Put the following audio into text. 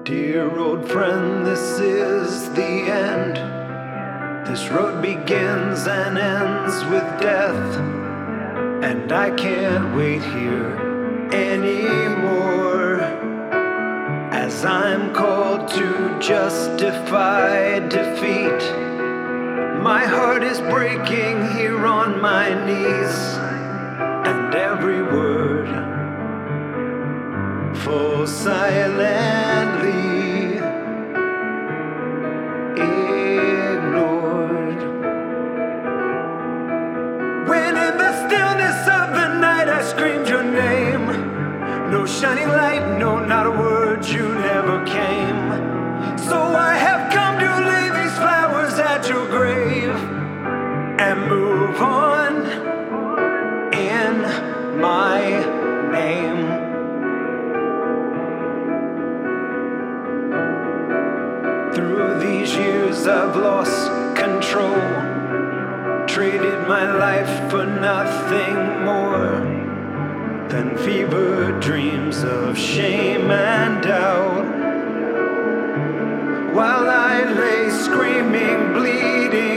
Dear old friend, this is the end. This road begins and ends with death, and I can't wait here anymore, as I'm called to justify defeat. My heart is breaking here on my knees, and every word falls silently ignored. When in the stillness of the night I screamed your name, no shining light, no, not a word, you never came. So I have come to lay these flowers at your grave and move on in my name. Through these years I've lost control, traded my life for nothing more than fever dreams of shame and doubt. While I lay screaming, bleeding